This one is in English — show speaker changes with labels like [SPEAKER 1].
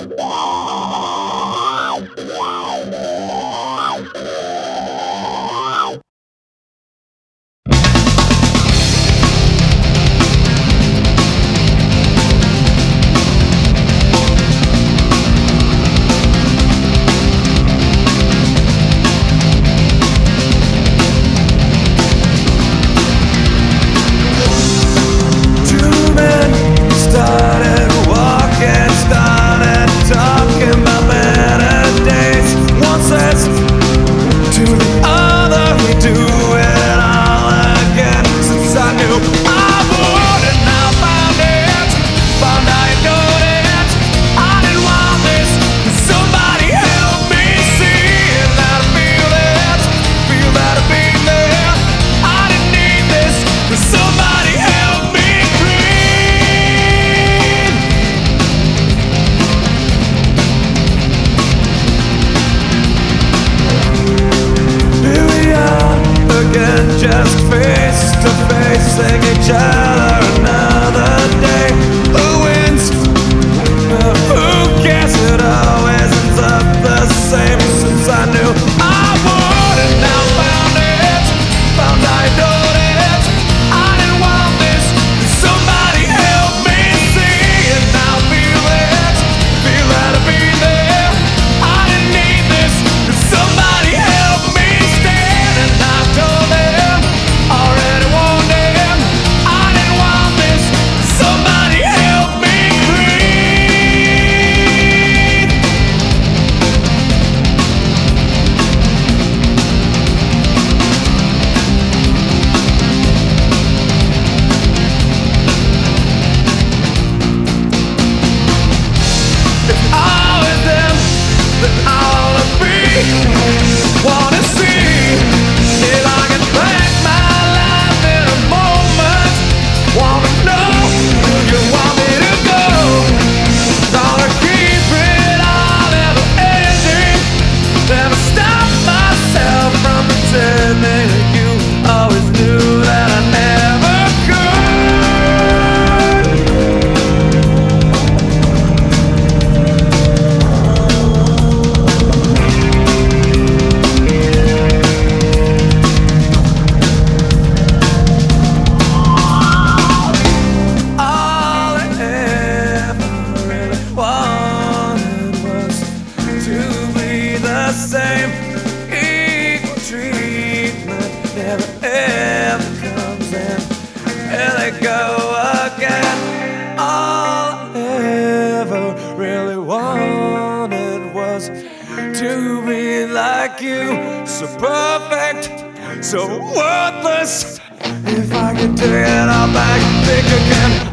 [SPEAKER 1] Just face to face, sing each other another day. Who wins? Who cares? It always ends up the same. Since I knew I would, and now found it, found I adored it. I didn't want this. Somebody help me see it now. Feel it, feel that I've been there. I didn't need this. Somebody help me stand, and I told it. Already warned him, I didn't want this. Somebody help me breathe. If I was them, then I wanna be. Wanna see if I can back my life in a moment. Wanna know where you want me to go. Wanna keep it all ever ending. Never stop myself from pretending that you always knew that I never could. All I ever really wanted was to be the same. Equal treatment never ever comes in. Here they go again. All I ever really wanted was to be like you. So perfect, so worthless. If I could take it all back, think again.